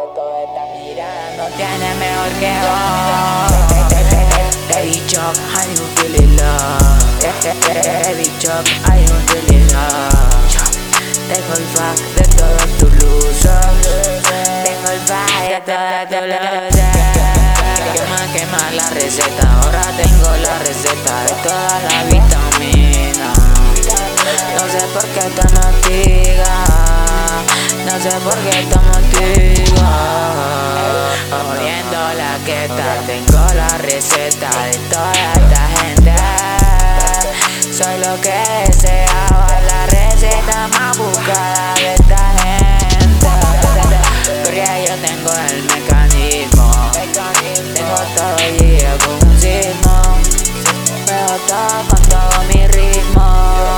toda esta mirada no tiene mejor que vos. Baby Chop, how you feeling love? Baby Chop, how you feeling love? Tengo el fac de todos tus luces. Tengo el fac de todas tus luces. Quema la receta, ahora tengo la receta de toda la vitamina. No sé por qué te motiva, no sé por qué te motiva. Moviendo la queta, tengo la receta de toda esta gente. Soy lo que deseaba, la receta más buscada de esta gente. Porque yo tengo el mecanismo, tengo todo y con un sismo. Veo todo con todo mi ritmo.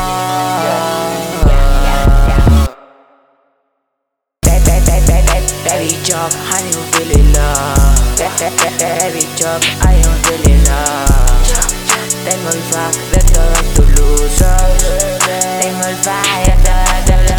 Baby Chop, how you feeling love? Baby Chop, how you feeling love? Tengo el fac de todas tus luces. Tengo el fac de todas tus luces.